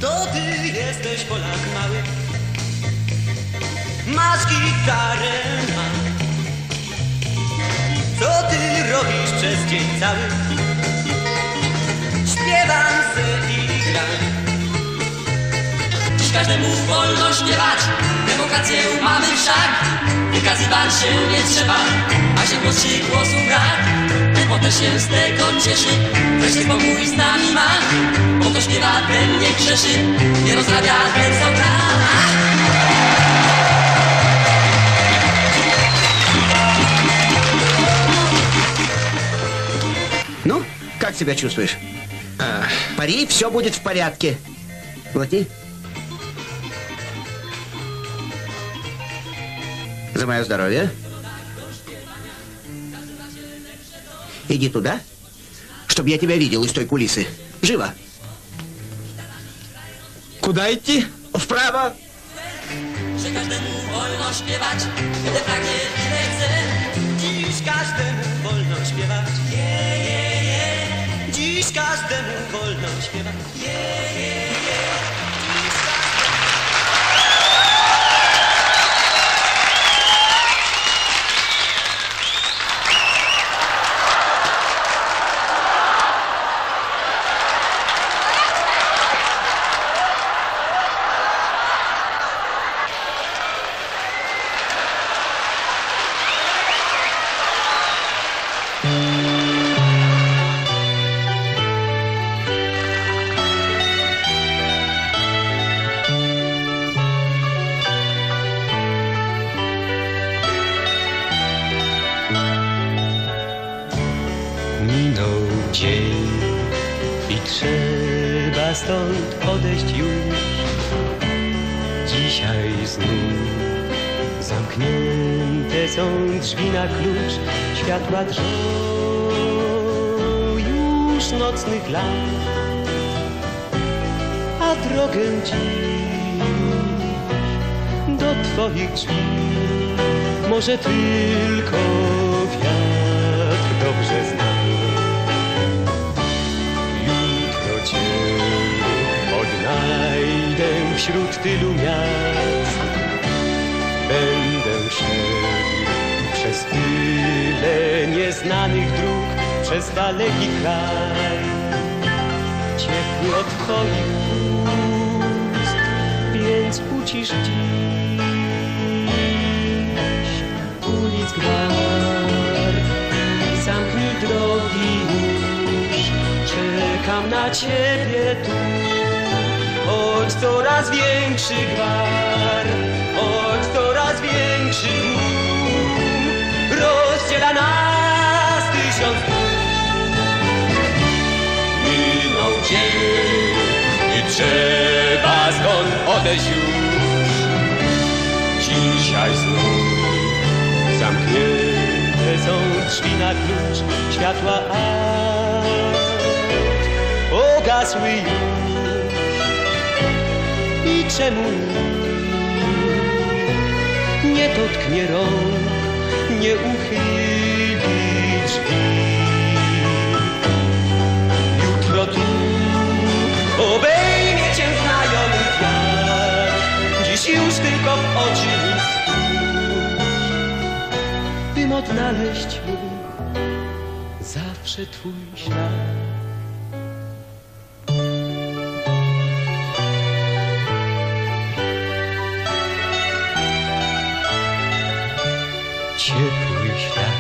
To ty jesteś Polak mały, masz gitarę, co ty robisz przez dzień cały? Śpiewam se i gram. Dziś każdemu wolno śpiewać, demokrację mamy wszak. Wykazywać się nie trzeba, a się głosi głosu brak. Bo też się z tego cieszy, wreszcie spokój z nami ma. Bo to śpiewa ten nie grzeszy, nie rozrabia ten co gra. Ну, как себя чувствуешь? Пари, все будет в порядке. Глотни. За мое здоровье. Иди туда, чтобы я тебя видел из той кулисы. Живо. Куда идти? Вправо. Że każdemu wolno śpiewać, ile pragnie, ile chce. Dziś każdemu wolno śpiewać. Dziś każdemu wolno śpiewać. Minął dzień i trzeba stąd odejść już. Dzisiaj znów zamknięte są drzwi na klucz. Światła drżą już nocnych lamp, a drogę dziś do twoich drzwi może tylko wiatr dobrze zna. Jutro cię odnajdę wśród tylu miast. Będę szedł przez tyle nieznanych dróg, przez daleki kraj. Ciepły od twoich ust, więc ucisz dziś ulic gwar. Zamknij drogi już, czekam na ciebie tu. Choć coraz większy gwar, choć coraz większy tłum rozdziela nas tysiąc dróg. Minął dzień i trzeba skąd odejść już. Dzisiaj znów zamknięte są drzwi na klucz. Światła pogasły już. I czemu nie dotknie rąk, nie uchyli drzwi? Jutro tu obejmie cię znajomy wiatr. Dziś już tylko w oczy mi spójrz, bym odnaleźć mógł zawsze twój ślad. Ciepły świat